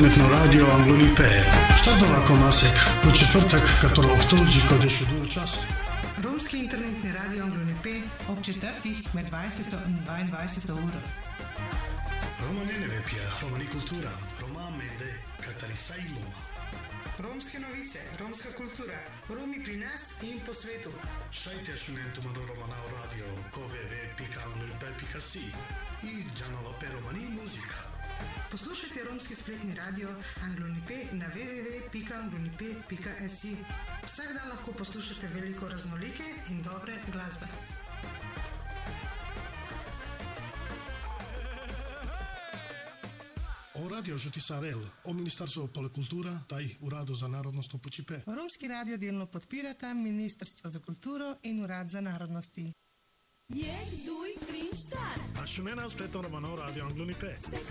интернетно радио Anglo-Nipe. Штатова Комасек, по четвъртък, като октомври, къде ще до час. Ромски интернетни радио Anglo-Nipe, об четвъртих med 20 и 22 ура. Рома не пия, романи култура, Рома менде, катариса и лома. Ромски новиce, ромска култура, Роми при нас и по свету. Шайте шуненто на Романа радио, www.anglo-nipe.si и джанала пе романи музика. Послушайте ромски сплетни радио Anglo-Nipe на www.anglo-nipe.si. Всяк ден лахко послушате велико разнолике и добре глазба. O radio Žutisarel, o Ministarstvo kultura, taj Urado za narodnostno počipé. Romski radio delno podpirata Ministrstvo za kulturo in Urad za narodnosti. A šumena spletno romano radio Anglo-Nipe.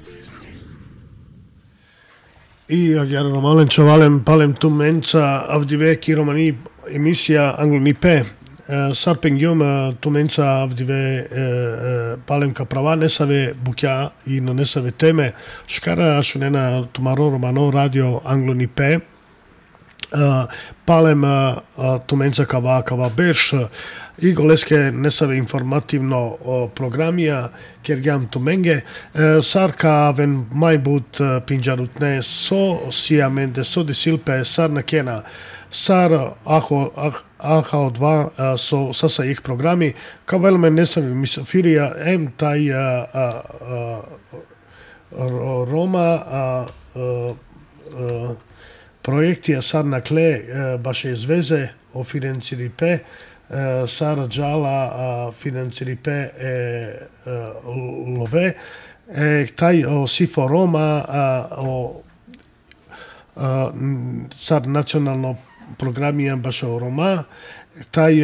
I agjar romalen čavalem palem tu menca avdiveki romani emisija Anglo-Nipe. Sarpengium tu menca avdive palem ka prava nesave bukja i no nesave teme. Škara šunena tumaro romano radio Anglo-Nipe. Palem tu menca kava beš i goleske nesave informativno programija kerjam tu menge. Sarka ven majbut pinjarutne so siamende so desilpe sar na kena. Sar AH2 so sasa ih programi, ka velme nesami misafirija em taj Roma projektija sar na kle baše zveze o financiripe sar džala financiripe love taj o sifo Roma o sar nacionalno programijan baš o Roma, taj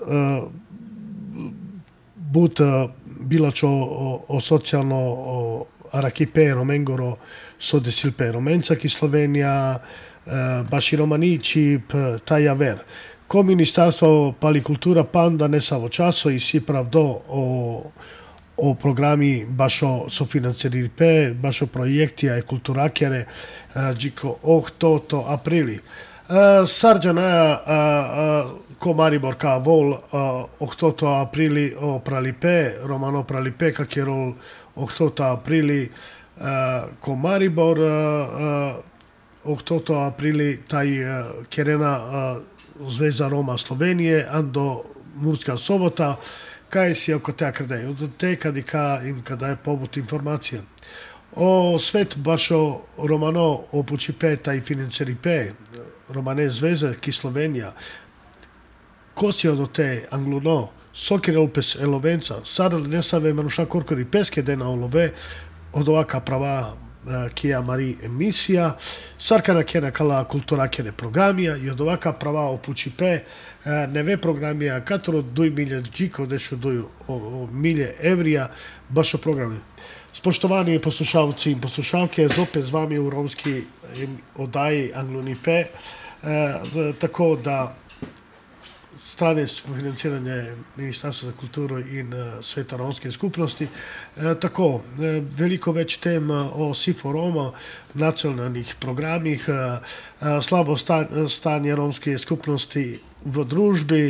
but bilačo o socijalno arakipe romengoro so desilpe romenca ki Slovenija, baš i romanići taj aver. Ko ministarstvo palikultura panda ne samo časo i si pravdo o programi baš o sofinanciripe, baš o projektija i kulturakere, džiko to aprili. Sarđana ko Maribor ka vol oktoto aprili o pralipe, romano pralipe kak je rol oktoto aprili ko Maribor oktoto aprili taj kerena Zveza Roma Slovenije ando Murska Sobota kaj si oko te akredaj od te kada je pobut informacija o svet baš o romano o pučipe taj financeripe Romane Zveze ki Slovenija ko si od te angluno sokir elpes elovenca sar ne save manuša korkori peske dena olove od ovaka prava Kija Mari emisija, sarkana kena kala kultura kene programija i od ovaka prava o pučipe neve programija katero duj milje džiko dešu duju o milje evrija baš o programe. Spoštovani poslušalci in poslušalke, zopet z vami v romski oddaji Anglo-Nipe, tako da strane financiranje Ministarstva za kulturo in Sveta romske skupnosti. Tako, veliko več tem o SIFO Roma, nacionalnih programih, slabo stanje romske skupnosti v družbi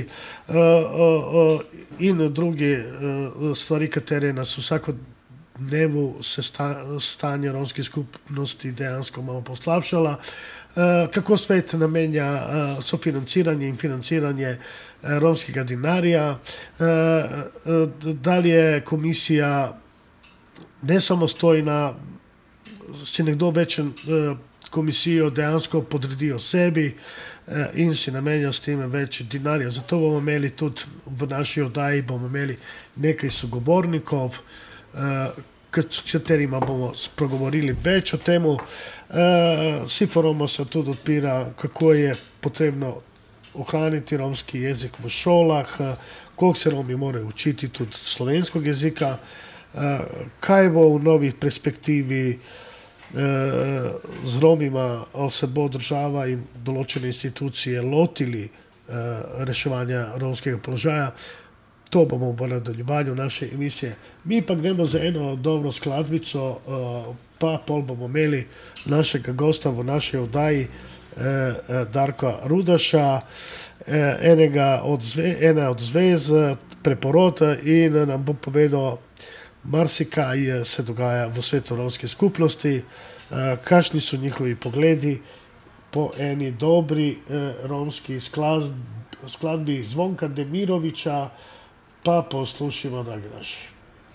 in druge stvari, katere nas vsakodnevu se stanje romske skupnosti dejansko malo poslabšala. Kako svet namenja sofinanciranje in financiranje romskega dinarja, dalje komisija nesamostojna, si nekdo več komisijo dejansko podredijo sebi in si namenja s tem več dinarja. Zato bomo imeli tudi v naši oddaji bomo imeli nekaj sogovornikov, s katerima bomo spregovorili več o temu. SIFO Roma se tudi odpira, kako je potrebno ohraniti romski jezik v šolah, koliko se Romi morajo učiti tudi slovenskog jezika, kaj bo v novi perspektivi z Romima, ali se bo država in določene institucije lotili reševanja romskega položaja. to bomo v nadaljevanju naše emisije. Mi pa gremo za eno dobro skladbico, pa pol bomo imeli našega gosta v naši oddaji, Darka Rudaša, ena od zvez preporod, in nam bo povedal, marsikaj se dogaja v svetu romske skupnosti, kakšni so njihovi pogledi po eni dobri romski skladbi Zvonka Demirovića, pa poslušajmo, dragi naši.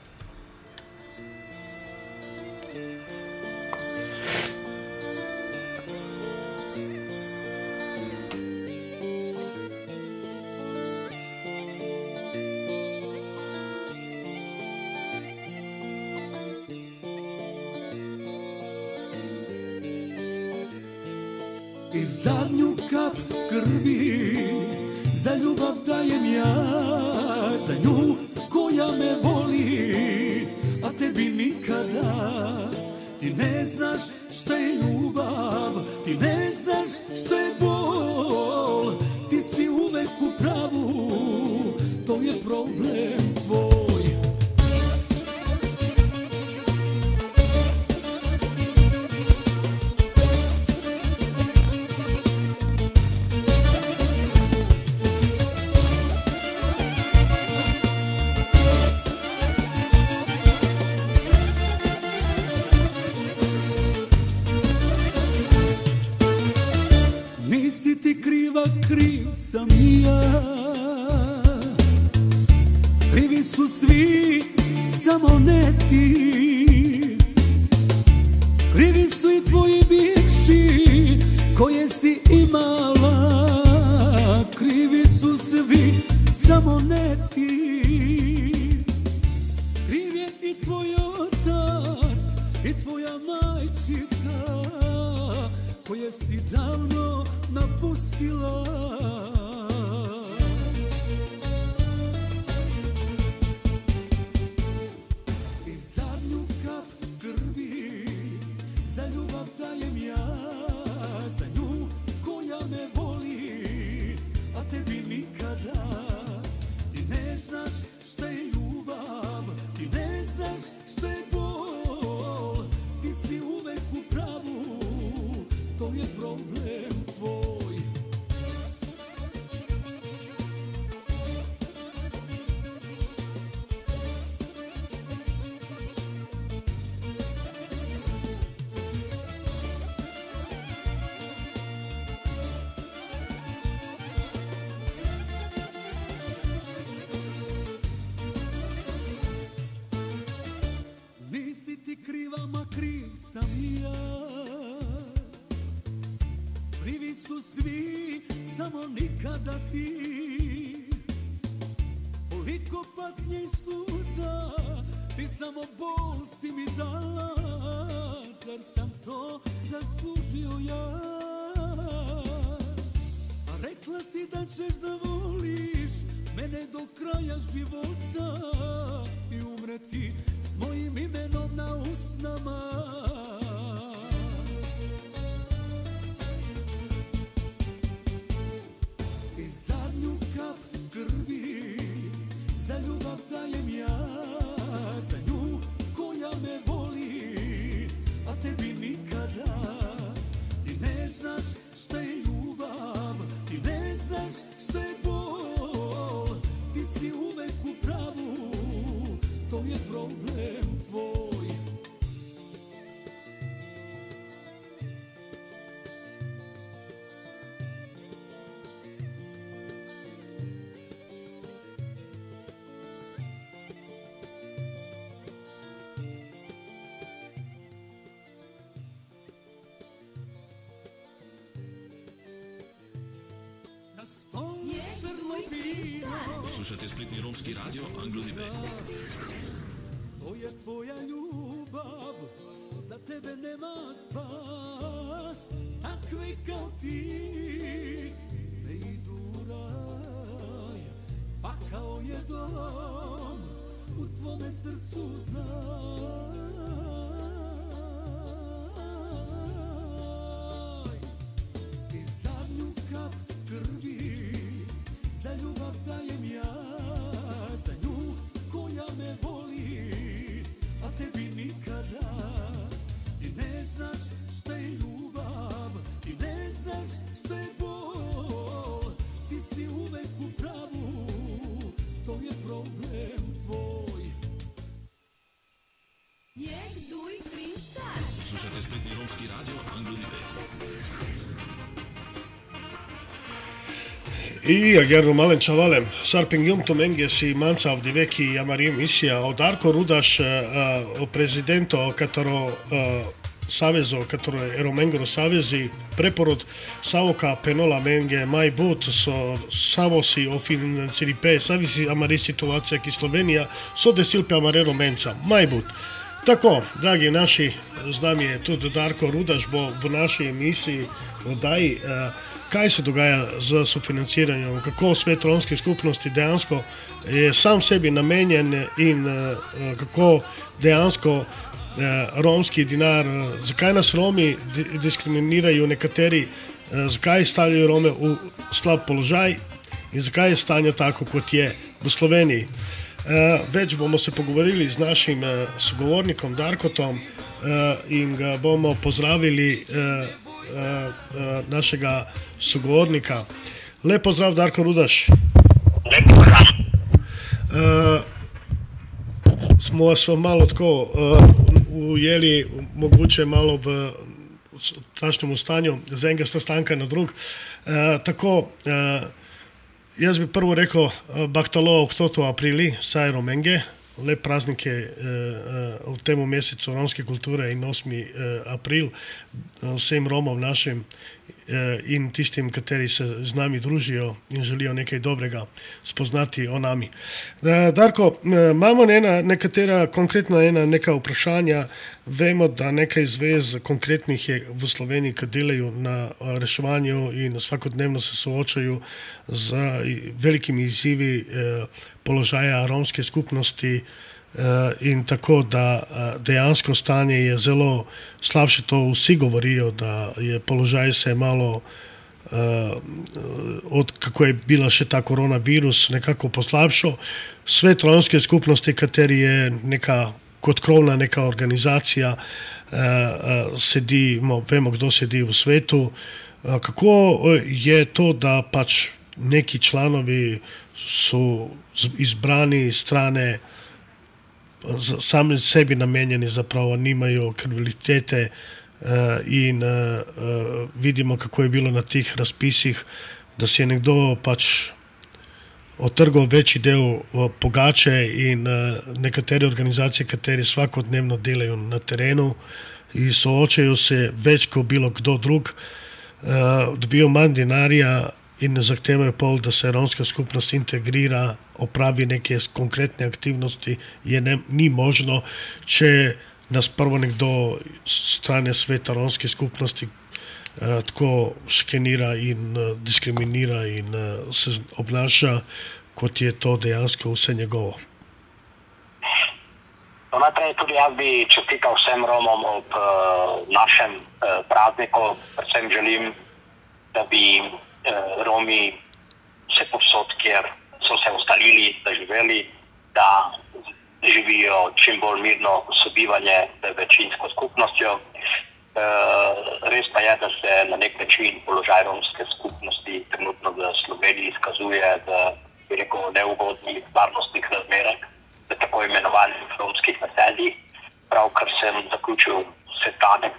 I zadnju kap krvi za ljubav dajem ja, za nju koja me voli, a tebi nikada. Ti ne znaš šta je ljubav, ti ne znaš šta je bol, ti si uvek u pravu, to je problem tvoj. Kriv sam i ja, krivi su svi, samo ne ti. Krivi su i tvoji bivši koje si imala, krivi su svi, samo ne ti. Kriv je i tvoj otac i tvoja majčica koje si davno napustila. I zadnju kap krvi za ljubav dajem ja, za nju koja me voli, a tebi nikada. Ti ne znaš šta je ljubav, ti ne znaš šta je bol, ti si uvek u pravu, to je problem tvoj. Nisi ti kriva, ma kriv sam i ja. Krivi su svi, samo nikada ti. Koliko patnje i suza, ti samo bol si mi dala. Zar sam to zaslužio ja? A rekla si da ćeš da voliš mene do kraja života i umreti s mojim imenom na usnama. Krvi za ljubav dajem ja, za nju koja me voli, a tebi nikada. Ti ne znaš šta je ljubav, ti ne znaš šta je bol, ti si uvek u pravu, to je problem tvoj. Slušate Splitni romski radio Anglo-Nibe. To je tvoja ljubav, za tebe nema spas. Takvi kao ti ne idu u raj, pakao je dom u tvome srcu znaj. I zadnju kap krvi za ljubav dajem ja, za Poslušajte spletni romski radio Anglo.np. I agjerno malen čavalem, sarpingjum to mengesi manca ovdiveki jamarim misija o Darko Rudaš, o prezidento, katero savezo, katero Eromengoro savezi, preporod Savoka Penola Menge maj but so Savosi o financiripe, savisi amari situacija ki Slovenija, so desilpe amarero menca, maj but. Tako, dragi naši, z nami je tudi Darko Rudaš, bo v naši emisiji oddaji, kaj se dogaja z sofinanciranjem, kako svet romske skupnosti dejansko je sam sebi namenjen in kako dejansko romski dinar, zakaj nas Romi diskriminirajo nekateri, zakaj stavljajo Rome v slab položaj in zakaj je stanje tako, kot je v Sloveniji. Več bomo se pogovorili z našim sogovornikom Darkotom in ga bomo pozdravili našega sogovornika. Lep pozdrav, Darko Rudaš. Lep pozdrav. Smo vas malo tako ujeli, mogoče malo v tašnemu stanju, z enega sestanka na drug. Jaz bi prvo rekel, Bahtalo oktoto aprili, saj Romenge, lep praznik je v temu mesecu romske kulture in 8. April vsem Romom našim in tistim, kateri se z nami družijo in želijo nekaj dobrega spoznati o nami. Darko, imamo nekatera konkretna neka vprašanja. Vemo, da nekaj zvez konkretnih je v Sloveniji, ki delajo na reševanju in vsakodnevno se soočajo z velikimi izzivi položaja romske skupnosti in tako, da dejansko stanje je zelo slabše, to vsi govorijo, da je položaj se malo od kako je bila še ta koronavirus nekako poslabšal. Svet romske skupnosti, kateri je neka kot krovna neka organizacija, sedi, vemo, kdo sedi v svetu. Kako je to, da pač neki članovi so izbrani strane sami sebi namenjeni, zapravo nimajo kredibilitete in vidimo, kako je bilo na tih razpisih, da si je nekdo pač otrgal večji del pogače in nekatere organizacije, kateri vsakodnevno delajo na terenu in soočajo se več kot bilo kdo drug, dobijo manj denarja in ne zahtevajo pol, da se romska skupnost integrira, opravi neke konkretne aktivnosti, ni možno, če nas prvo nekdo strane sveta romske skupnosti tako škenira in diskriminira in se obnaša, kot je to dejansko vse njegovo. Najprej tudi jaz bi čestital vsem Romom ob našem prazniku. Predvsem želim, da bi Romi vse povsod, kjer so se ustalili, da živeli, da živijo čim bolj mirno sobivanje z večinsko skupnostjo. Res pa je, da se na nek način položaj romske skupnosti trenutno v Sloveniji izkazuje v neugodnih varnostnih razmerah, v tako imenovanih romskih naseljih. Pravkar sem zaključil sestanek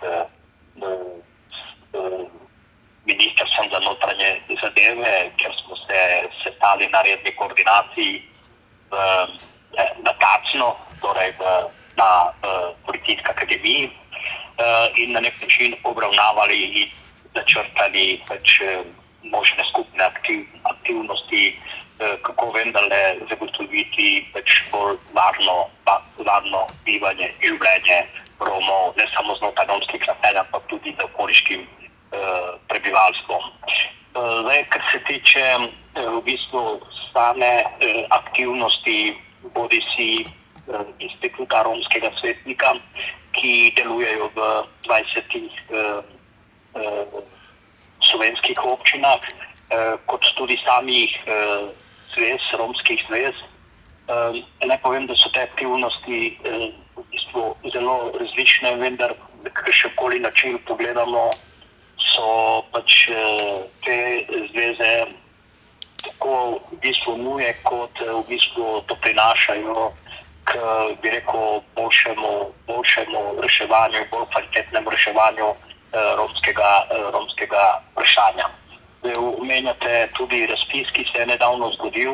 ministrstvom za notranje zadeve, kjer smo se sestali na redni koordinaciji na Tacno, torej na Policijski akademiji, in na nek način obravnavali in začrtali možne skupne aktivnosti, kako vendarle zagotoviti bolj varno bivanje in življenje Romov, ne samo znotraj romskih naselij, ampak tudi z okoliškim prebivalstvom. Zdaj, kar se tiče v bistvu same aktivnosti bodisi Instituta romskega svetnika, ki delujejo v 20 slovenskih občinah, kot tudi samih zvez, romskih zvez. Naj povem, da so te aktivnosti v bistvu zelo različne, vendar kakšenkoli način pogledamo, so pač te zveze tako v bistvu nuje, kot v bistvu to prinašajo k, bi rekel, boljšemu reševanju, bolj kvalitetnemu reševanju romskega vprašanja. Omenjate tudi razpis, ki se je nedavno zgodil,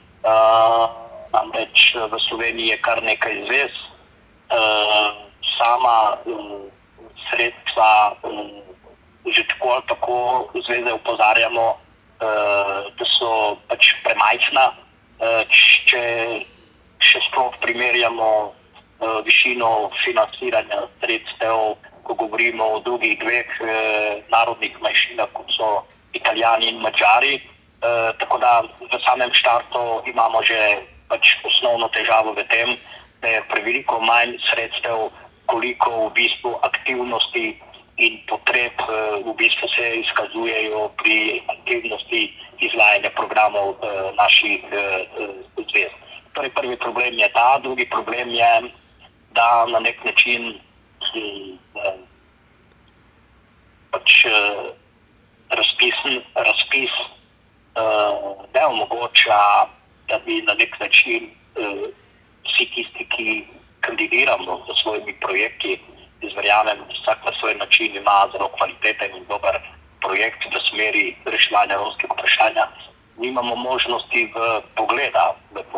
namreč v Sloveniji je kar nekaj zvez, sama sredstva že tako ali tako zveze opozarjamo, da so pač premajhna, če še sploh primerjamo višino financiranja sredstev, ko govorimo o drugih dveh narodnih manjšinah, kot so Italijani in Madžari, tako da v samem štartu imamo že pač osnovno težavo v tem, da je preveliko manj sredstev, koliko v bistvu aktivnosti in potreb v bistvu se izkazujejo pri aktivnosti izvajanja programov naših zvez. Torej, prvi problem je ta, drugi problem je, da na nek način pač razpis ne omogoča, da bi na nek način vsi tisti, ki kandidiramo za svojimi projekti, verjamem, vsak na svoj način ima zelo kvaliteten in dober projekt v smeri reševanja romskega vprašanja. Nimamo možnosti v pogleda,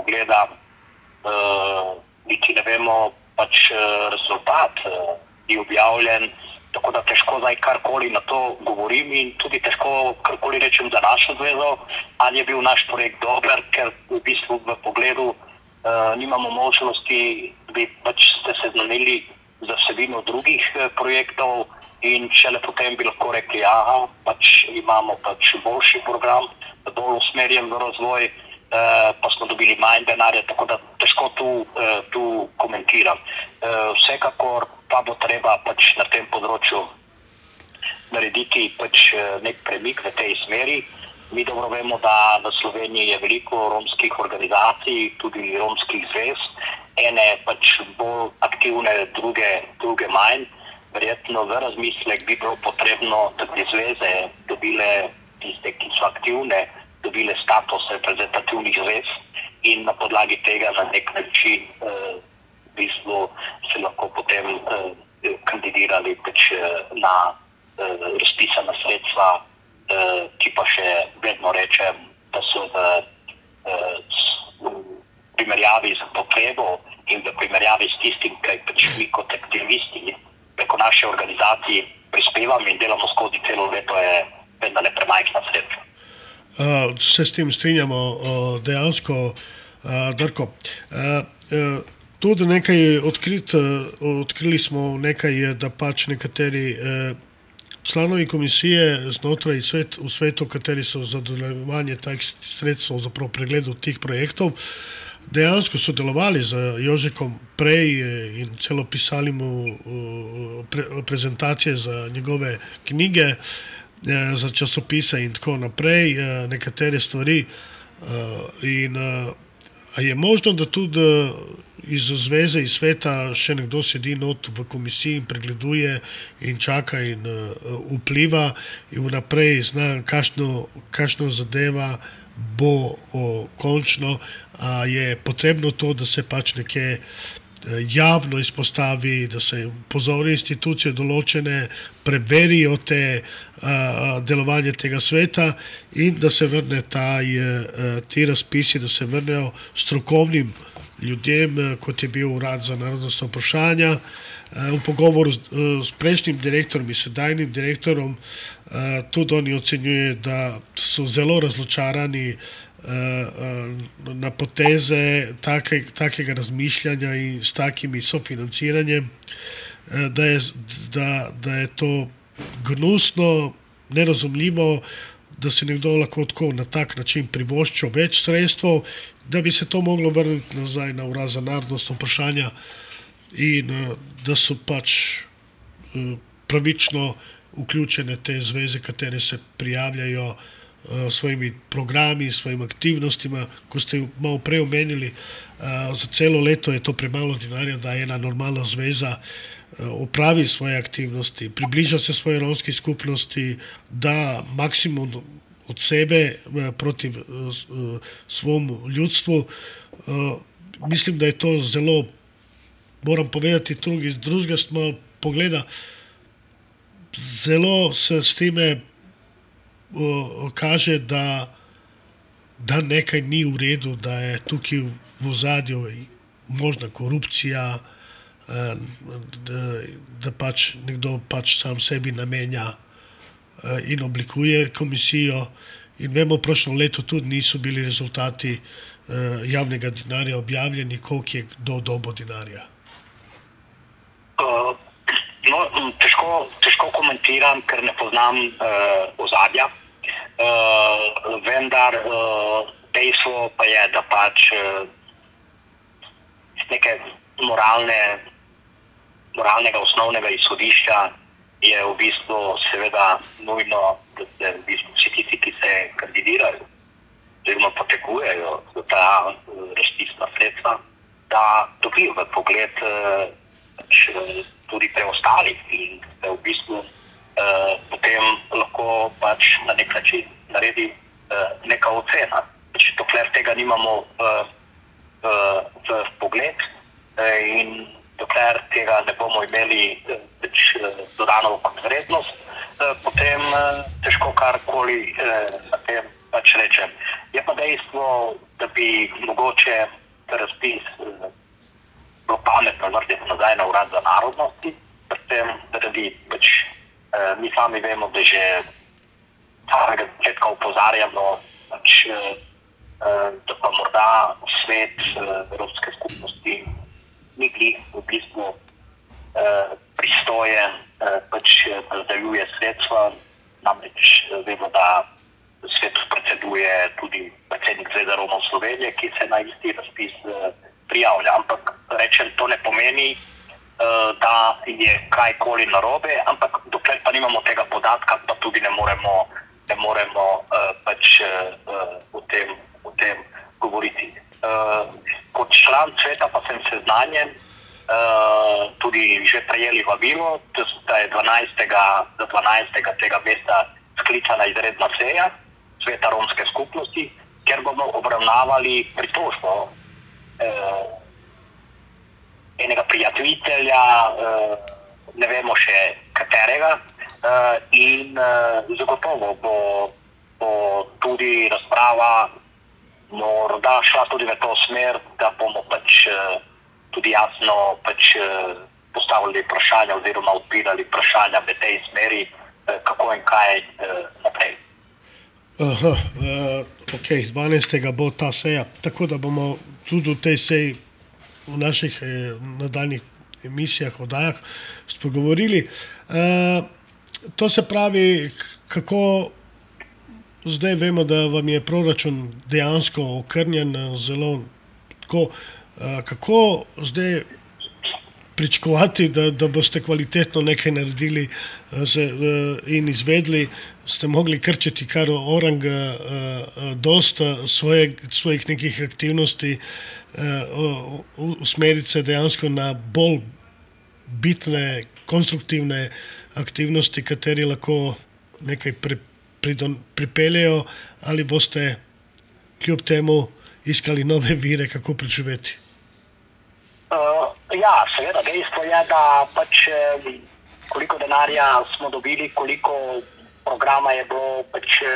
niti ne vemo pač rezultat, je objavljen, tako da težko zdaj karkoli na to govorim in tudi težko karkoli rečem za našo zvezo, ali je bil naš projekt dober, ker v bistvu v pogledu nimamo možnosti, da bi pač ste seznanili za vsebino drugih projektov in šele potem bi lahko rekli, aha, pač imamo pač boljši program, bolj usmerjen v razvoj, pa smo dobili manj denarja, tako da težko tu komentiram. Vsekakor pa bo treba pač na tem področju narediti pač nek premik v tej smeri. Mi dobro vemo, da v Sloveniji je veliko romskih organizacij, tudi romskih zvez, ene pač bolj aktivne, druge manj. Verjetno v razmislek bi bilo potrebno, da bi zveze dobile, tiste, ki so aktivne, dobile status reprezentativnih zvez in na podlagi tega na nek način v bistvu se lahko potem kandidirali pač na razpisana sredstva, ki pa še vedno rečem, da so v primerjavi z potrebo in v primerjavi s tistim, kaj pač mi kot aktivisti preko naše organizacije prispevamo in delamo skozi celo leto, je vedno ne premajhna sredstva. Se s tem strinjamo dejansko, Darko. Tudi nekaj odkrili smo nekaj, da pač nekateri članovi komisije znotraj v svetu, kateri so za dodeljevanje takih sredstev za pregledu teh projektov, dejansko sodelovali z Jožekom prej in celo pisali mu prezentacije za njegove knjige, za časopise in tako naprej, nekatere stvari. In je možno, da tudi iz zveze, iz sveta še nekdo sedi not v komisiji in pregleduje in čaka in vpliva in vnaprej zna, kakšno zadeva bo končno, je potrebno to, da se pač nekje javno izpostavi, da se pozori institucije določene, preverijo delovanje tega sveta in da se vrne ti razpisi, da se vrnejo strokovnim ljudem, kot je bil Urad za narodnostna vprašanja. V pogovoru s prejšnjim direktorom in sedajnim direktorom tudi oni ocenjuje, da so zelo razočarani na poteze takega razmišljanja in s takimi sofinanciranjem, da je to gnusno, nerazumljivo, da se nekdo lahko tako na tak način privoščil več sredstev, da bi se to moglo vrniti nazaj na Urad za narodnostna vprašanja in da so pač pravično vključene te zveze, katere se prijavljajo svojimi programi, svojimi aktivnostima. Ko ste malo prej omenili, za celo leto je to premalo denarja, da ena normalna zveza opravi svoje aktivnosti, približa se svoje romski skupnosti, da maksimum od sebe proti svojemu ljudstvu. mislim, da je to zelo, moram povedati, z drugega pogleda, zelo se s time kaže, da nekaj ni v redu, da je tukaj v ozadju možna korupcija, da pač nekdo pač sam sebi namenja in oblikuje komisijo. In vemo, prošlo leto tudi niso bili rezultati javnega denarja objavljeni, koliko je kdo dobil denarja. Težko komentiram, ker ne poznam ozadja, vendar dejstvo pa je, da pač neke moralnega osnovnega izhodišča je v bistvu seveda nujno, da se v bistvu vsi tisti, ki se kandidirajo oziroma potegujejo za ta razpisna sredstva, da dobijo v pogled tudi preostalih in se v bistvu potem lahko pač na nek način naredi neka ocena. Dokler tega nimamo v pogled in dokler tega ne bomo imeli dodano vrednost, potem težko karkoli na tem pač rečem. Je pa dejstvo, da bi mogoče razpis bilo pametno vrniti nazaj na Urad za narodnosti, predvsem zaradi mi sami vemo, da že samega začetka opozarjamo, da pa morda svet Evropske skupnosti ni glih v bistvu pristojen, da razdeljuje sredstva, namreč vemo, da svetu predseduje tudi predsednik Zveze Romov Slovenije, ki se na isti razpis prijavlja. Ampak rečem, to ne pomeni, da je kajkoli narobe, ampak dokler pa nimamo tega podatka, pa tudi ne moremo o tem govoriti. Kot član sveta pa sem seznanjen, tudi že prejeli vabilo, da je 12. tega meseca sklicana izredna seja Sveta romske skupnosti, kjer bomo obravnavali pritožbo enega prijatelja, ne vemo še katerega, in zagotovo bo tudi razprava morda šla tudi v to smer, da bomo tudi jasno postavili vprašanja oziroma odpirali vprašanja v tej smeri, kako in kaj naprej. Ok, 12. bo ta seja, tako da bomo tudi v tej seji v naših nadaljnih emisijah, oddajah spogovorili. To se pravi, kako zdaj vemo, da vam je proračun dejansko okrnjen zelo tako, kako zdaj pričakovati, da boste kvalitetno nekaj naredili in izvedli, ste mogli krčiti kar orang dosta svojih nekih aktivnosti, usmeriti se dejansko na bolj bitne, konstruktivne aktivnosti, kateri lahko nekaj pripeljejo, ali boste kljub temu iskali nove vire, kako preživeti? Ja, seveda, dejstvo je, da koliko denarja smo dobili, koliko programa je bilo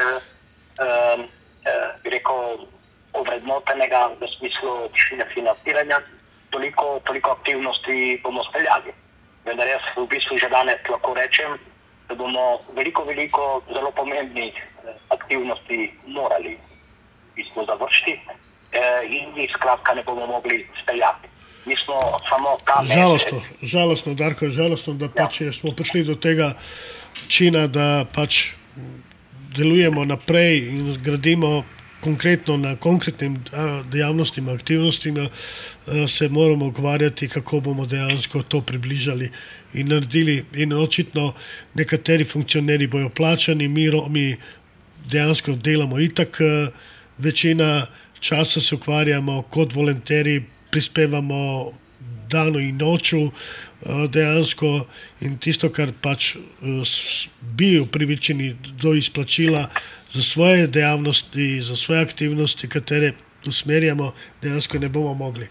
ovrednotenega v smislu višine financiranja, toliko aktivnosti bomo speljali. Vendar jaz v bistvu že danes lahko rečem, da bomo veliko zelo pomembnih aktivnosti morali v bistvu završiti in jih skratka ne bomo mogli speljati. Mi smo samo tam... Žalostno, Darko, da smo prišli do tega čina, da delujemo naprej in gradimo konkretno na konkretnim dejavnostima, aktivnostima, se moramo ukvarjati, kako bomo dejansko to približali in naredili. In očitno nekateri funkcioneri bojo plačani, mi dejansko delamo itak, večina časa se ukvarjamo kot volonteri, prispevamo dano in noču dejansko in tisto, kar bi upravičeni do izplačila za svoje dejavnosti, za svoje aktivnosti, katere usmerjamo, dejansko ne bomo mogli.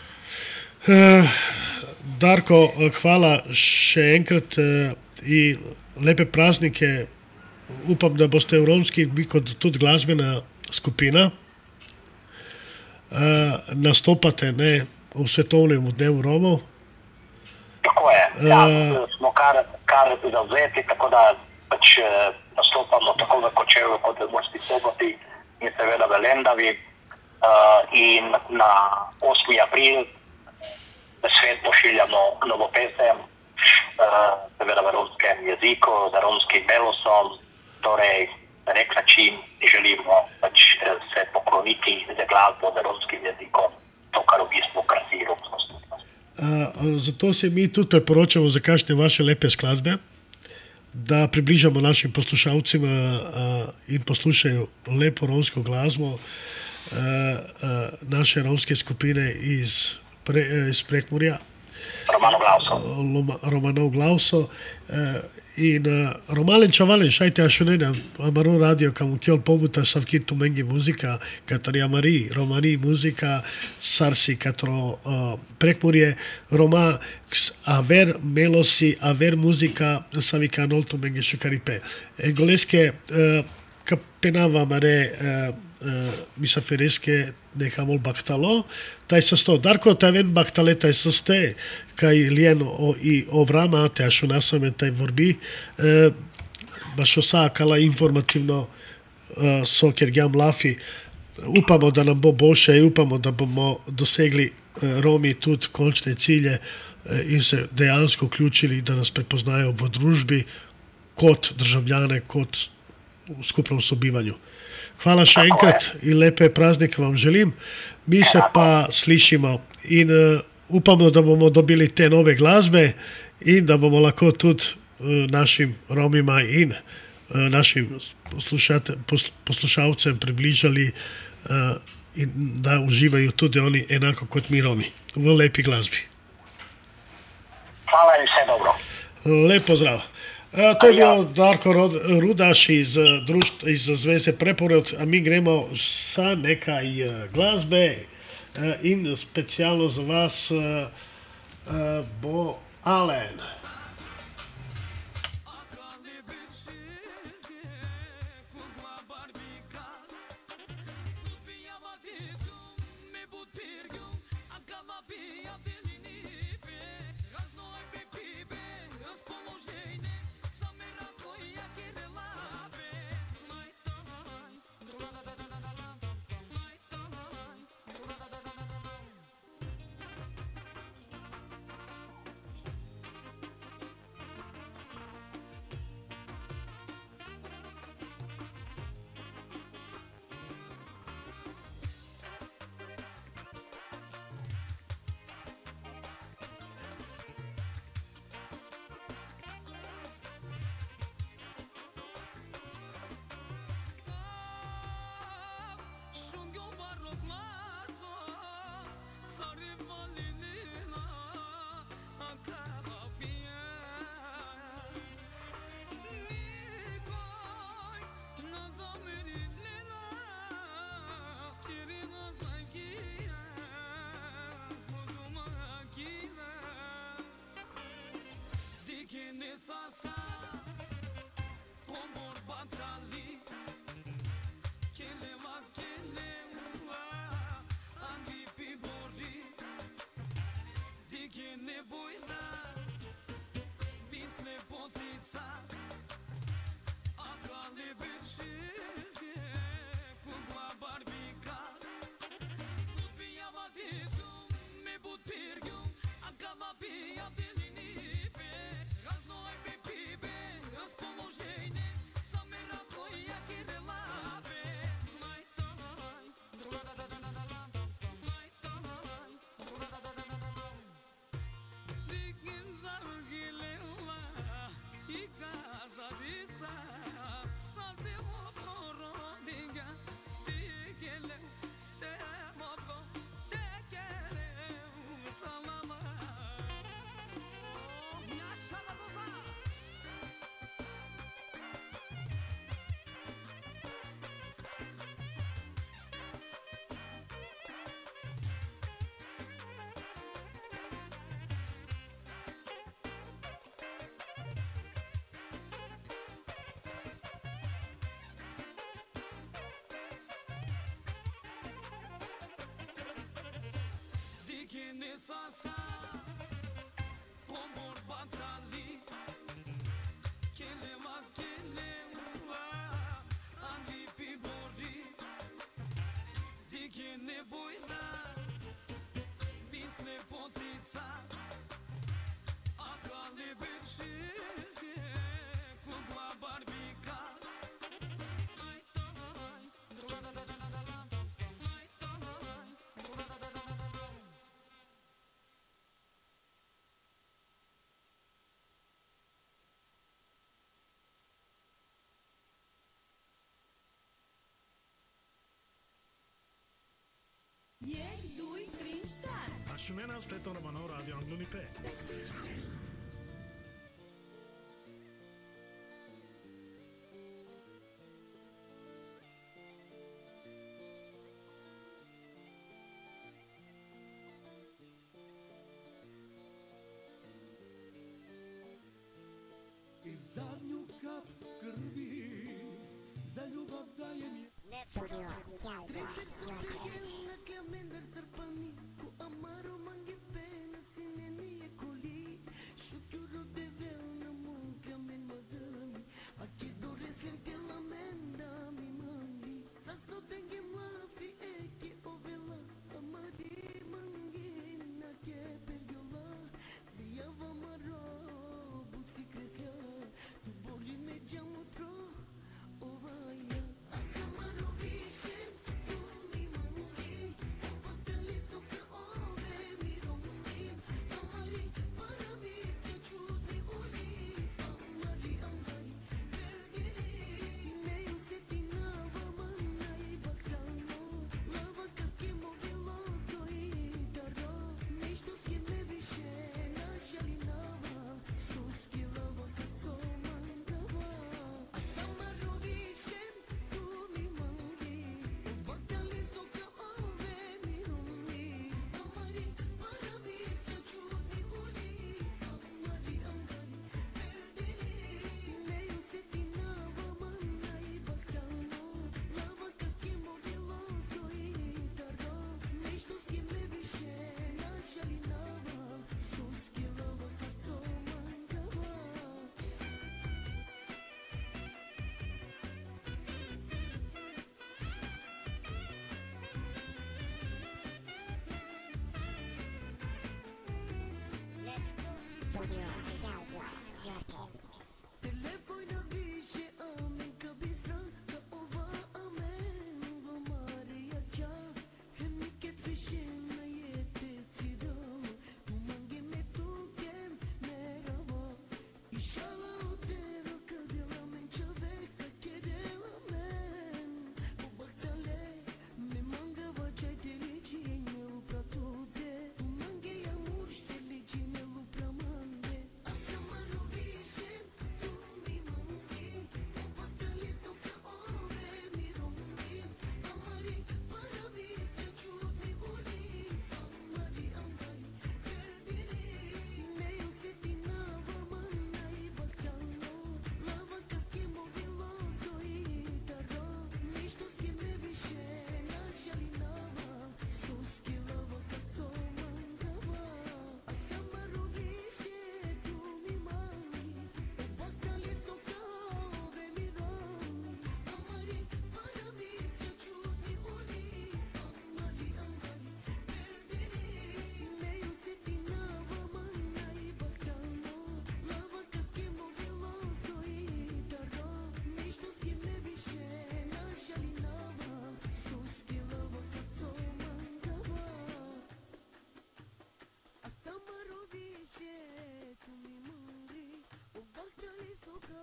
Darko, hvala še enkrat in lepe praznike. Upam, da boste v romski, vi kot tudi glasbena skupina, nastopate v svetovnem dnevu Romov. Tako je, smo kar zavzeti, tako da pač nastopamo tako v Kočevju kot v Murski Soboti in seveda v Lendavi. In na 8. april v svet pošiljamo novo pesem, seveda v romskem jeziku, za romskim melosom, torej na nek način želimo pač se pokloniti za glasbo za romskim jezikom, to, kar v bistvu krasi romsko skupnost. Zato se mi tudi preporočamo za kakšne vaše lepe skladbe, da približamo našim poslušalcem in poslušajo lepo romsko glasbo naše romske skupine iz Prekmurja. Romanov Glauso. In Romalen Čavalen, šajte ašunene, amaru radio, kam kjol pobuta savkit tu mengi muzika, kateri amari, romani muzika, sarsi, katero Prekmurje, Roma, aver melosi, aver muzika, savika nol tu mengi šukaripe. Goleske, kapenava mare, misafereske nekamol baktalo, taj sa sto. Darko, taj ven baktale, taj sa ste, kaj lijeno i ovrama, te ašunasame taj vorbi, baš osakala informativno soker gjam lafi. Upamo da nam bo boljše i upamo da bomo dosegli Romi tudi končne cilje in se dejansko vključili, da nas prepoznajo v družbi kot državljane, kot v skupnom sobivanju. Hvala še enkrat in lepe praznike vam želim. Mi se pa slišimo in upamo, da bomo dobili te nove glasbe in da bomo lahko tudi našim Romima in našim poslušalcem približali in da uživajo tudi oni enako kot mi Romi v lepi glasbi. Hvala in vse dobro. Lep pozdrav. To je bil Darko Rudaš iz Zveze Preporod, a mi gremo sa nekaj glasbe in specialno za vas bo Alen. sasa Pomor batali Kelema Ali pibori Dikene bojna Bisne potica Akale bershizje Kugla barbika Asciumena aspetta una mano radio anglo nipe. I zadnju kap krvi za ljubav dajem je na klamender sărpani cu amaro manghe pena sinenie coli șuchiuro de velna munca men mazami aqui dores lente la menda mi mangi sasso dengue mlafi eki ovela amari mangi na ke periola diava maro busi kresla tu boli me jamutro ovaya asamaro vishen tu mi mangi opatali soka ove mi romgi amari parabis ya chudni uli amari angari perdiri me usetina vamanai baktano lava kaske movilo soi daro ništo skine više na žalinava suski lava kaso mangava asamaro vishen tu mi mangi opatali soka ove mi romgi amari parabis ya chudni uli amari angari perdiri me usetina vamanai baktano lava kaske movilo soi daro ništo skine više na žalinava suski lava kaso mangava Telefona više amen ka bistra ka ova amen va Maria kja hemiket više na jete cida umange me tukem merava Inşallah o deva kadela men čoveka kerela men po baktale me manga va čajte ličinje upra tude umange ja mušte ličine upra mande asamaro više tu mi mangi opatali soka ove mi romgi amari parabis ya čudni uli amari angari perdiri me usetina vamanai baktano lava kaske movilo soi daro ništo skine više na žalinava suski lava kaso mangava asamaro više tu mi mangi opatali soka ove mi romgi amari parabis ya čudni uli amari angari perdiri me usetina vamanai baktano lava kaske movilo soi daro ništo skine više na žalinava suski lava kaso mangava asamaro više tu mi mangi opatali soka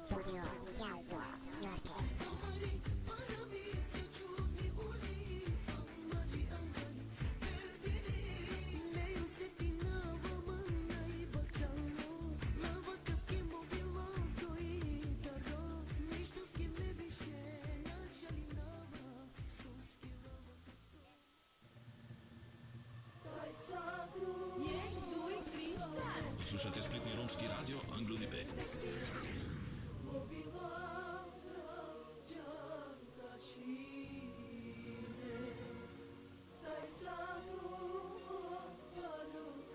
amari parabis ya čudni uli amari angari perdiri me usetina vamanai baktano lava kaske movilo soi daro ništo skine više na žalinava suski lava kaso Slušate spletni romski radio Anglo Nipe. Daj sadu,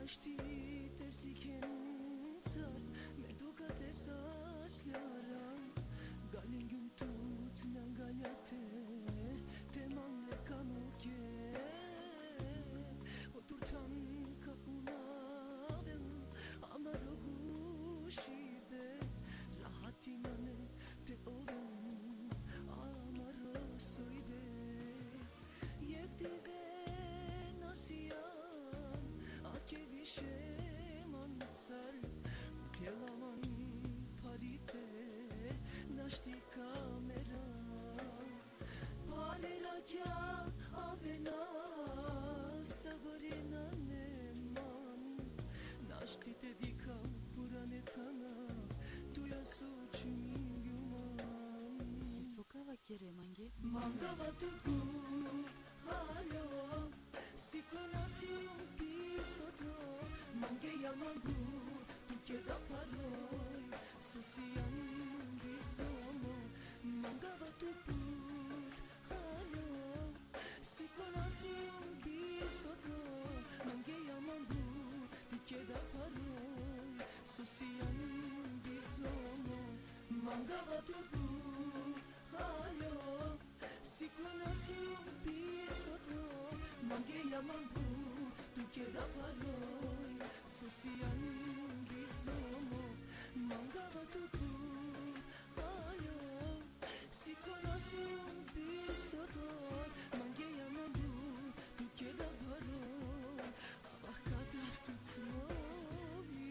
Naštite slikencar me dukat esaslara Galin gün tut nangaljate te mamle kanuke Oturtan kapınadın ama rogu şibe Rahatinane te oven ama rosoybe Yektive nasiyan ake vişemancar Pjelaman parite našti kamera Parela kja avena saborina neman Našti te dika puranetana tuja sučim ljuman Sokava kere mange Mangava tuku halo Sikona si un pisoto Mange yamangu tuke da paroi Susian bisomo Mangava tuku halo Sikona si un pisoto Mange yamangu tuke da paroi Susian bisomo Mangava tuku halo Sikona si un pisoto Mange yamangu tuke da paroi Susian bisomo Mangava tuku halo Sikona si un pisoto Mange yamangu tuke da paroi Allah kadar tutmovi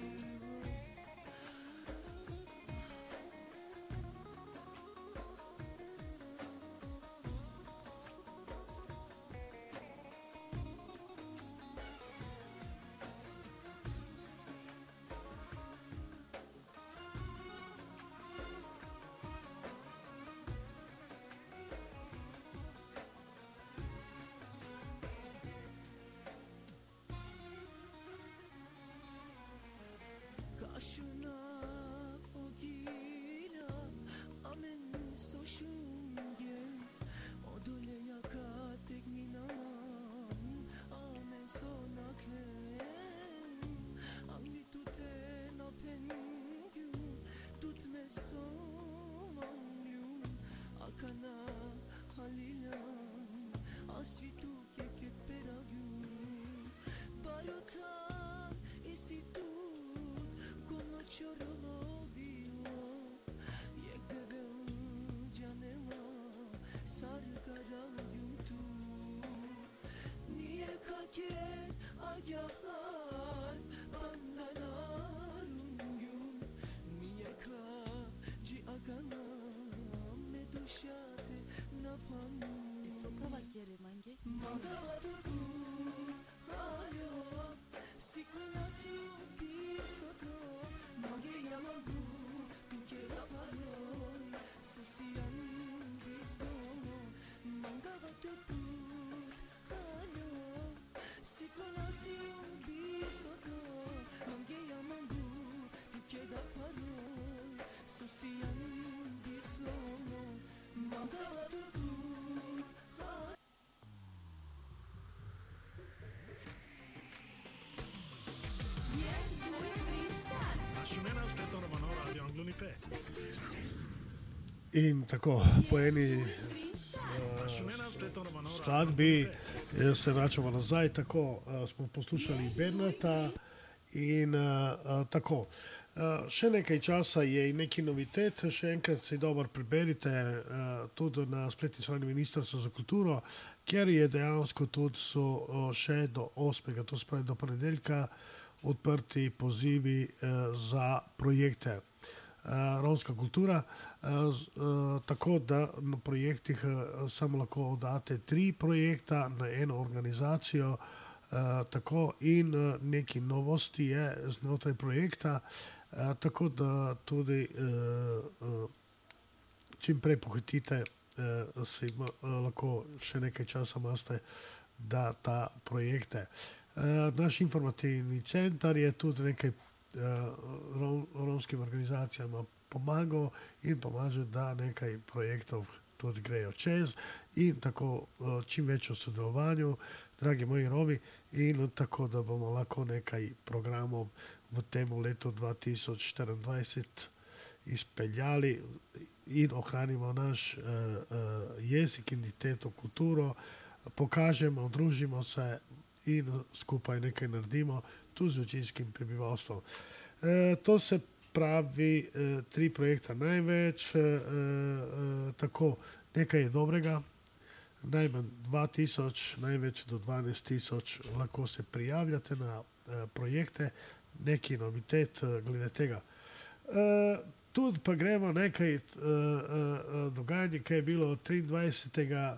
Kaşına o gira amen soşungen O dole yaka tekninaman amen sonaklen Angli tuten apengyu tutme somanyu Akana halilan asvitu keket peragyu Barotan isitu Kono çorlovio Yek devel canela Sargaran yumtu Niye kaket agahar Bandalarun yum Niye ka ci agana Meduşate napan Sokava kere mange Magava tuku halo Sikuna si un pisoto Mange yamangu tuke da paroi Susian bisomo Mangava tuku halo Sikuna si un pisoto Mange yamangu tuke da paroi Susian bisomo Mangava tuku halo Šumena spletno romano Radio Anglo-Nipe. In tako, po eni Šumena spletno romano Radio skladbi se vračamo nazaj, tako smo poslušali Bernata in tako. Še nekaj časa je in neki novitet, še enkrat si dobro preberite tudi na spletni strani Ministrstva za kulturo, kjer je dejansko tudi so še do 8., to se pravi do ponedeljka, odprti pozivi za projekte. Romska kultura, tako da na projektih samo lahko oddate 3 projekta na eno organizacijo, tako in neki novosti je znotraj projekta, tako da tudi čim prej pohitite, si lahko še nekaj časa imate, da ta projekte. Naš informativni center je tudi nekaj romskim organizacijam pomagal in pomaže, da nekaj projektov tudi grejo čez in tako čim več o sodelovanju, dragi moji Romi, in tako, da bomo lahko nekaj programov v tem letu 2024 izpeljali in ohranimo naš jezik, identiteto, kulturo, pokažemo, družimo se in skupaj nekaj naredimo tu z večinskim prebivalstvom. To se pravi 3 projekta največ, tako nekaj je dobrega, najmanj 2000, največ do 12 000 lahko se prijavljate na projekte, neki novitet glede tega. Tudi pa gremo nekaj dogajanje, kaj je bilo 23.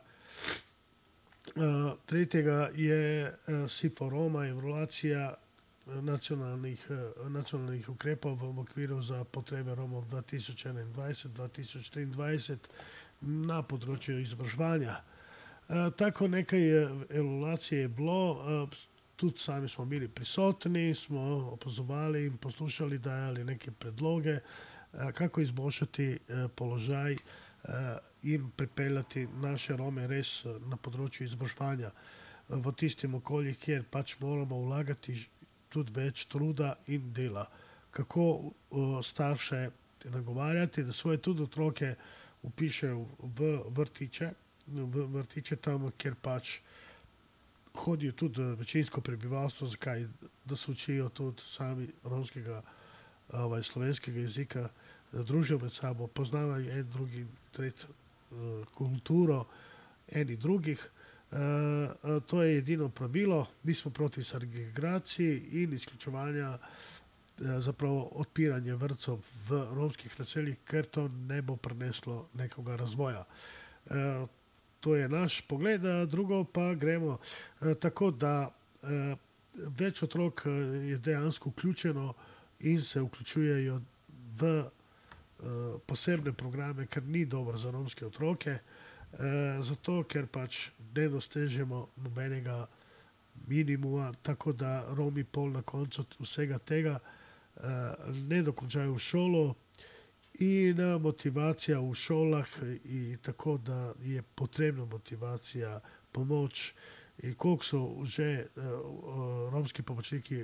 3. je SIFO Roma, evaluacija nacionalnih ukrepov v okviru za potrebe Romov 2021-2023 na področju izobraževanja. Tako nekaj evaluacije je bilo, tudi sami smo bili prisotni, smo opazovali in poslušali, dajali neke predloge, kako izboljšati položaj in pripeljati naše Rome res na področju izobraževanja v tistim okoljih, kjer pač moramo vlagati tudi več truda in dela. Kako starše nagovarjati, da svoje tudi otroke upišejo v vrtiče tam, kjer pač hodijo tudi večinsko prebivalstvo, zakaj, da se učijo tudi sami romskega slovenskega jezika, družijo med sabo, poznavajo en drugi, tretji kulturo eni drugih. To je edino pravilo. Mi smo proti segregaciji in izključevanja, zapravo odpiranje vrtcev v romskih naseljih, ker to ne bo prineslo nekoga razvoja. To je naš pogled, drugo pa gremo tako, da več otrok je dejansko vključeno in se vključujejo v posebne programe, ker ni dobro za romske otroke, zato ker pač ne dosežemo nobenega minimuma, tako da Romi pol na koncu vsega tega ne dokončajo v šolo in motivacija v šolah in tako, da je potrebna motivacija, pomoč in koliko so že romski pomočniki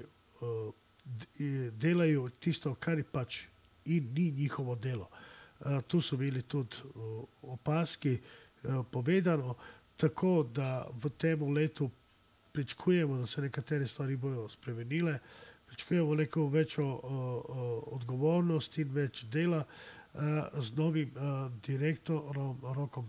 delajo tisto, kar je pač in ni njihovo delo. Tu so bili tudi opaski povedano, tako da v tem letu pričakujemo, da se nekatere stvari bojo spremenile, pričakujemo neko večjo odgovornost in več dela z novim direktorom Rokom,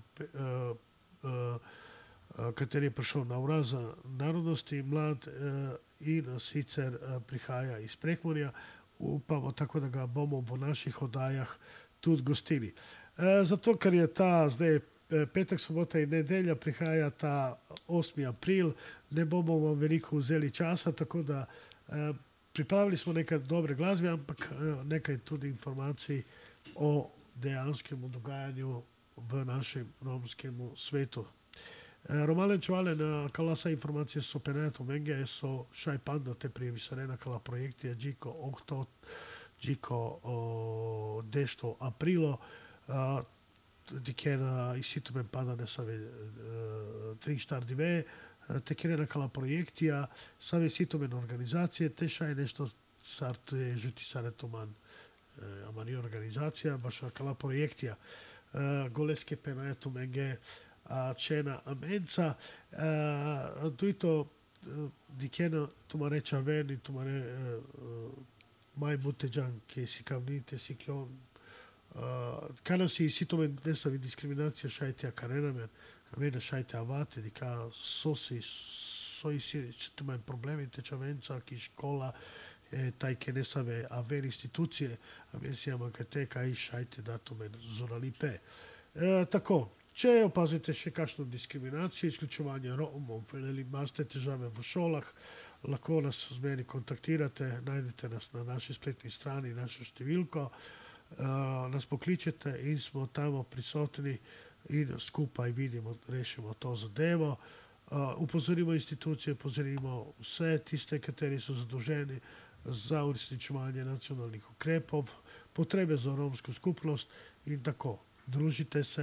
kateri je prišel na Urad za narodnosti mlad in sicer prihaja iz Prekmurja. Upamo tako, da ga bomo v naših oddajah tudi gostili. Zato, ker je ta zdaj petek, sobota in nedelja, prihaja ta 8. april, ne bomo vam veliko vzeli časa, tako da pripravili smo nekaj dobre glasbe, ampak nekaj tudi informacij o dejanskemu dogajanju v našem romskem svetu. Romalen čuvalen kalasa informacije su peneto menge so šaj pando te prije sarena kala projektija Giko okto Giko dešto aprilo di kena i situmen pada ne save 3-4 te kena kala projektija save situmen organizacije te šaj nešto sarte žuti saretoman amani organizacija baš kala projektija goleske peneto menge cena amenza duito di kena tumare chaveni tumare mai butejan che si camnite si clon kana si situmen dessa vi diskriminacija šajte karenamen avena šajte avate di ka sosi soi si tumen problemi te chavenza ki škola taj che ne save aver institucije aver siamo che te kai šajte datumen zoralipe tako. Če opazite še kakšno diskriminacijo, izključevanje Romov ali imate težave v šolah, lahko nas zmeri kontaktirate, najdete nas na naši spletni strani, našo številko, nas pokličete in smo tamo prisotni in skupaj vidimo, rešimo to zadevo. Upozorimo institucije, upozorimo vse tiste, kateri so zadolženi za uresničevanje nacionalnih ukrepov, potrebe za romsko skupnost in tako. Družite se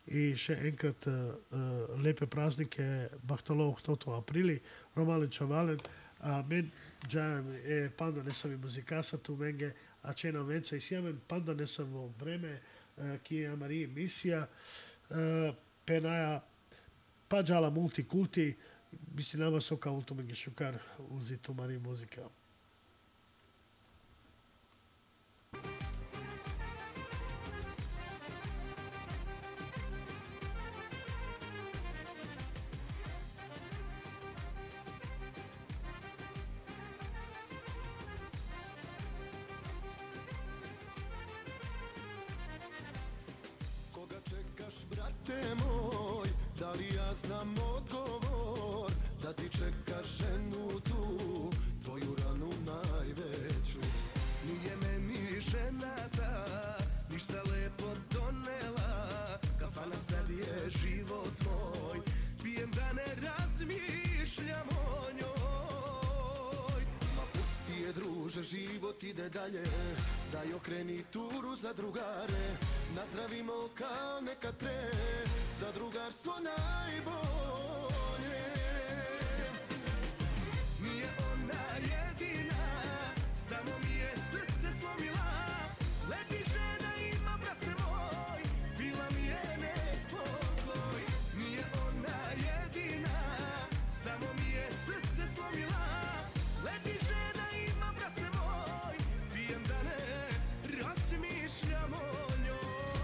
in še enkrat lepe praznike, Bahtalov, Htoto, Aprili, Romalen Čavalen, men džajem panda ne sam i muzikasa tu menge, a če nam venca i sjamen, panda ne sam u vreme, ki je Amari misija, penaja, pa džala multikulti, misli nama soka ultumenge šukar uzi tu Mari muzika. Znam odgovor da ti čeka ženu tu, tvoju ranu najveću. Nije meni žena ta ništa lepo donela, kafana sad je život moj, pijem da ne razmišljam o njoj. Ma pusti je druže, život ide dalje, daj okreni turu za drugare, nazdravimo kao nekad pre, za drugarstvo najbolje. Nije ona jedina, samo mi je srce slomila, lepi žena ima, brate moj, bila mi je nespokoj. Nije ona jedina, samo mi je srce slomila, lepi žena ima, brate moj, pijem da ne razmišljam o njoj.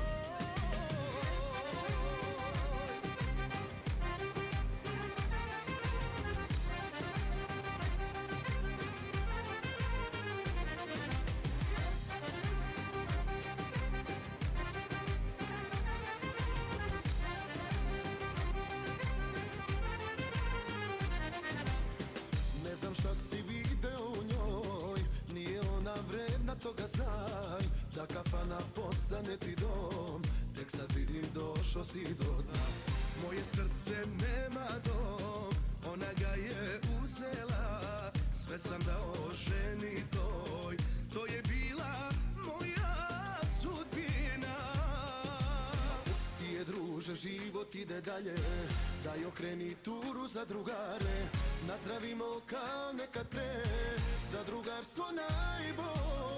Šta si video u njoj, nije ona vredna, toga znaj, da kafana postane ti dom, tek sad vidim došao si do dna. Moje srce nema dom, ona ga je uzela, sve sam dao ženi toj, to je bila moja sudbina. Pusti je druže, život ide dalje, daj okreni turu za drugare, nazdravimo kao nekad pre, za drugarstvo najbolje.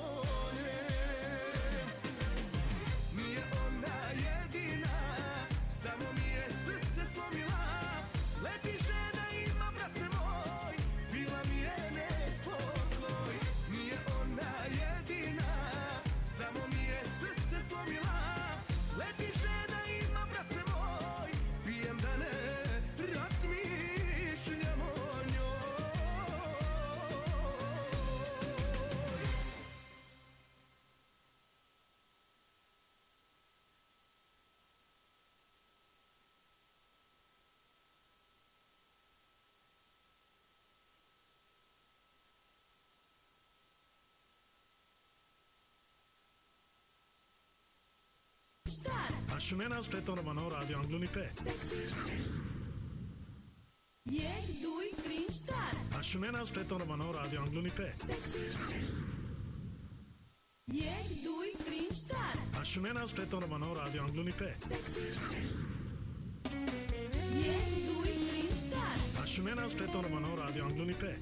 Nije ona jedina, samo mi je srce slomila, lepi žena ima, brate moj, bila mi je nespokoj. Nije ona jedina, samo mi je srce slomila, lepi žena ima, brate moj, pijem da ne razmišljam o njoj. Asciumena aspetto romano Radio Anglo Unipe. Jek, duj, trin, star. Asciumena aspetto romano Radio Anglo Unipe. Jek, duj, trin, star. Asciumena aspetto romano Radio Anglo Unipe. Jek, duj, trin, star. Asciumena aspetto romano Radio Anglo Unipe.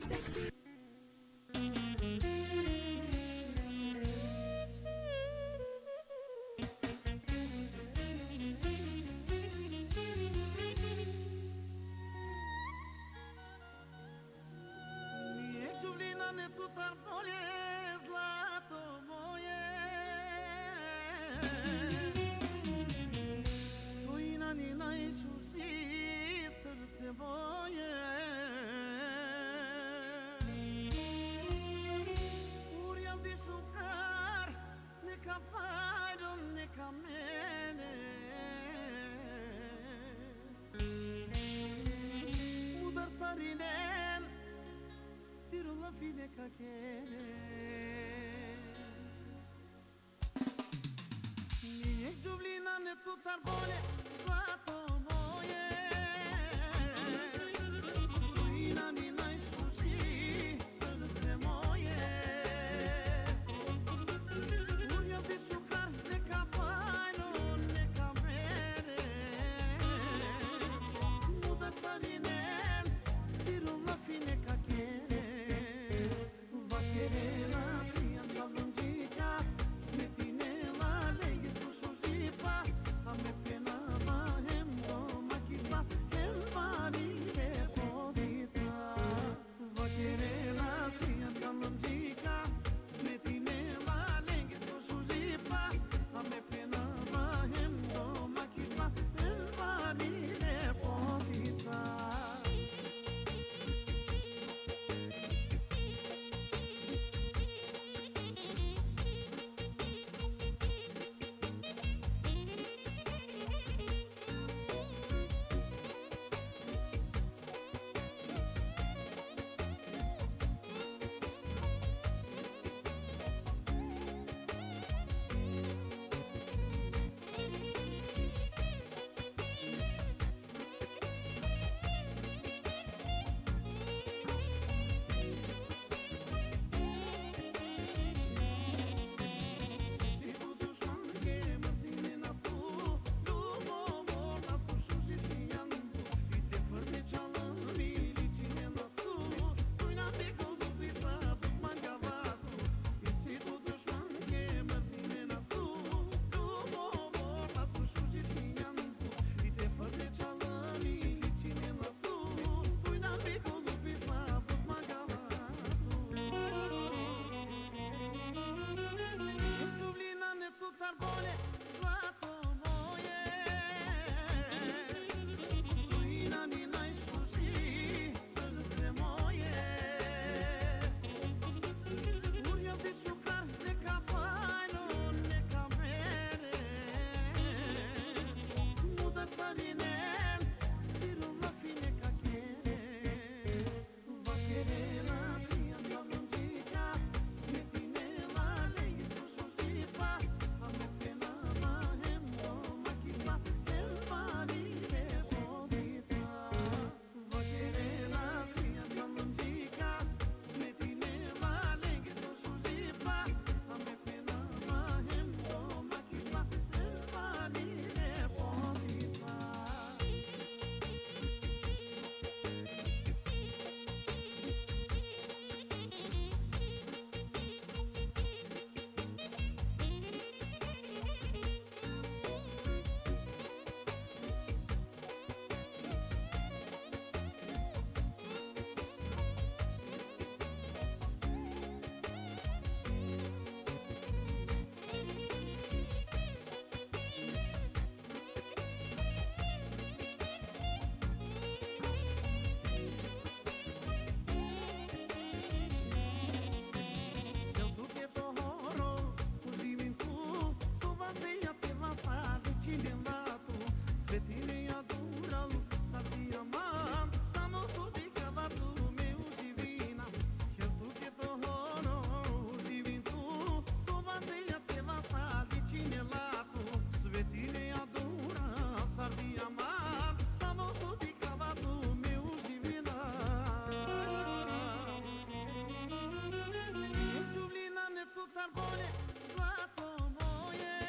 unutar bolje, zlato moje.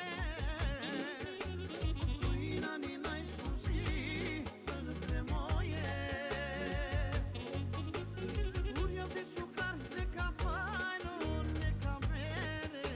Plina ni najsuži, srce moje. Urjam ti šukar, neka bajno, neka bere.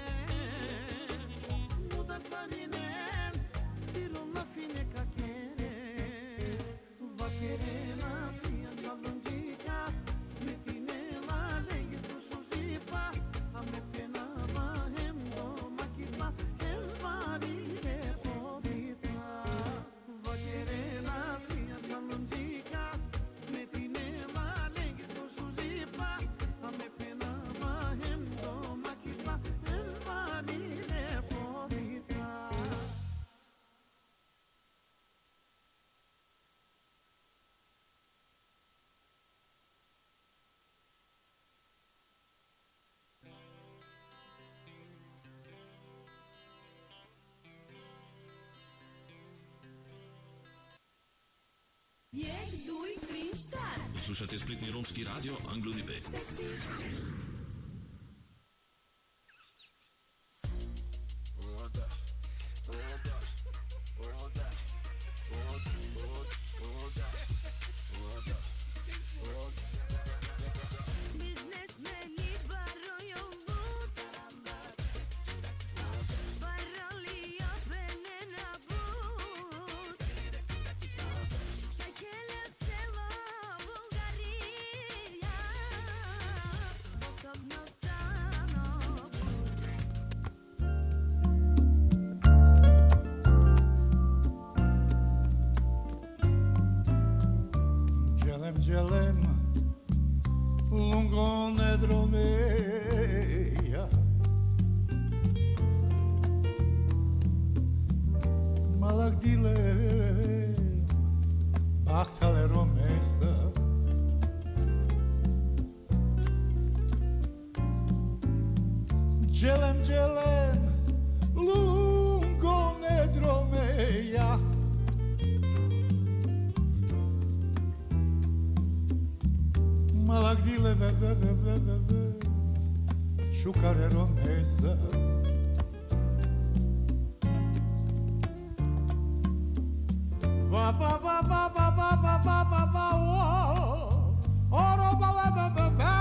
Mudar sarinen, tirul la fine ca kere. Va kerena si anjalım dika, smetine la lenge tu suzipa. Ame pena va hem do makica, el varile podica. Va kerena si anjalım dika, smetine la lenge tu suzipa. Ame pena va hem do makica, el varile podica. Jek, duj, trin, štar. Poslušate spletni romski radio Anglo.np. Biznesmeni varaju lut, varali opene na put. Šajkele selo Bulgarija, sposobno tamo put. Gelem gelem lungo nedro meja. Malak dilem bahtale romesa. Gelem gelem lungo nedro meja. Malak dile ve šukare romesa. Va va va va va va va va va va oro va va va va va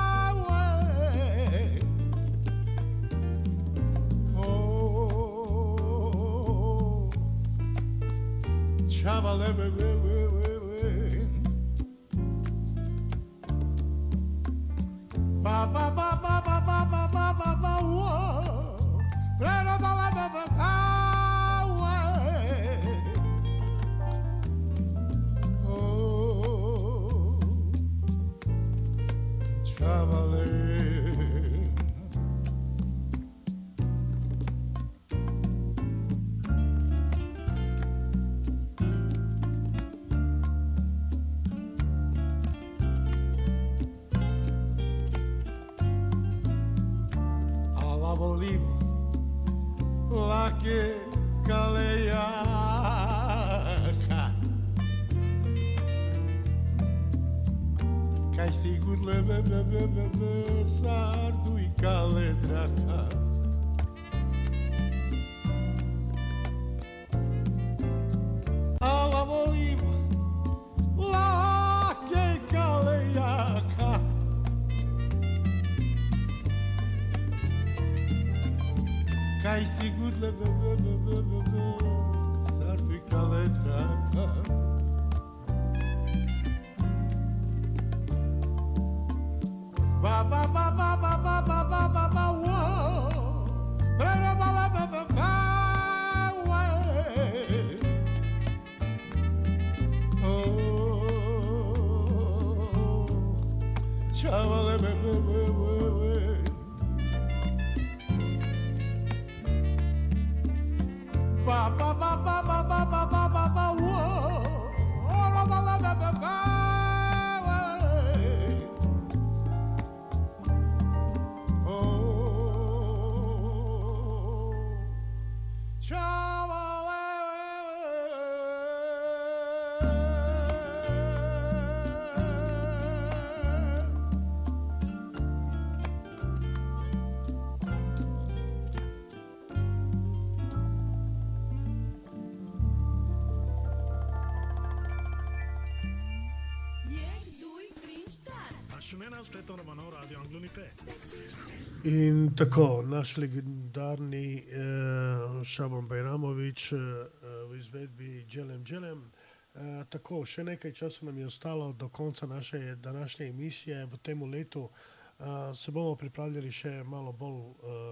oh chavale ve va va va va va va va va va va preno va va va va va oh chavale Olivo, la que caleaca. Cai sigur leve sardu i caledraca. Ala Olivo, la que caleaca. Cai sigur leve sardu i caledraca. Va va va va va va va va va va pero va va va va va oh chavale be va va va va va va va va va va oro va va va va na spletno romano Radio Angluni P. In tako, naš legendarni Šaban Bajramović v izvedbi Dželem Dželem. Tako, še nekaj časa nam je ostalo do konca naše današnje emisije. V tem letu se bomo pripravljali še malo bolj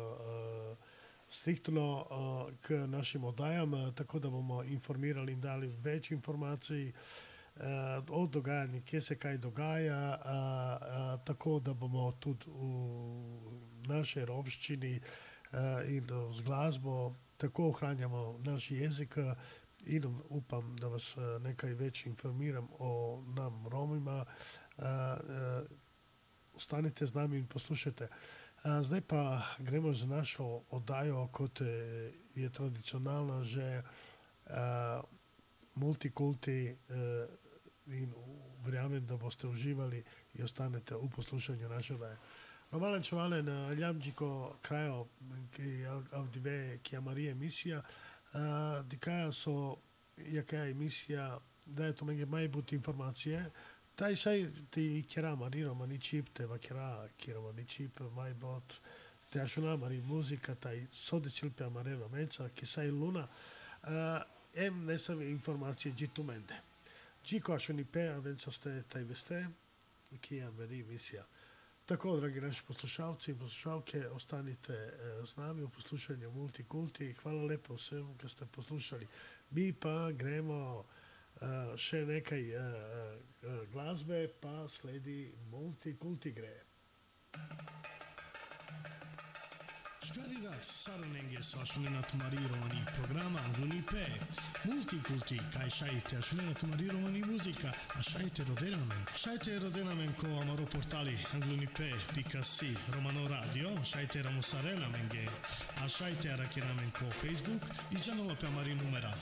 striktno k našim oddajam, tako da bomo informirali in dali več informacij o dogajanju, kje se kaj dogaja, tako da bomo tudi v naši romščini in z glasbo tako ohranjamo naš jezik in upam, da vas nekaj več informiram o nam Romima. Ostanite z nami in poslušajte. Zdaj pa gremo za našo oddajo, kot je tradicionalna že multikulti in verjamem, da boste uživali in ostanete v poslušanju naše oddaje. Normalan čevalen, ljamđiko krajo, ki avdive chiamaria emisija, dikaja so, jaka je emisija, daje to menge majbut informacije, taj saj ti kjera marino, mani čip, te vakjera, kjera mani čip, majbot, te ašuna mari muzika, taj sodi cilpe amarero meca, ki saj luna, ne sam informacije džitu mende. Džiko ašuni pe, a venca ste taj veste, ki je meni emisija. Tako, dragi naši poslušalci in poslušalke, ostanite z nami v poslušanju Multikulti. Hvala lepo vsem, ki ste poslušali. Mi pa gremo še nekaj glasbe, pa sledi Multikulti gre. Škari rad, saronenge so ašunenat marirovani programa Angluni P. Multikulti, kaj šajte ašunenat marirovani muzika, a šajte rodenamen. Šajte rodenamen ko amaro portali anglunipe.si, romano radio, šajte ramosarenamenge, a šajte arakenamen ko Facebook i džanolo pe amari numera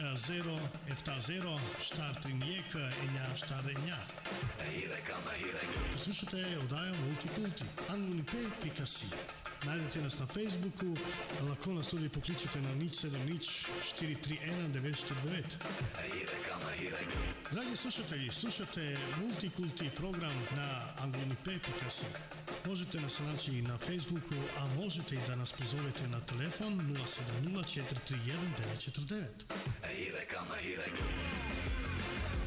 0 štartrinjek enja štarenja. Poslušajte oddajo Multikulti, anglunipe.si. Najdete nas na Facebooku, lahko nas tudi pokličete na 070 431 949. Dragi slušatelji, slušate Multikulti program na anglunipe.si. Možete nas naći na Facebooku, a možete i da nas pozovete na telefon 070 431 949.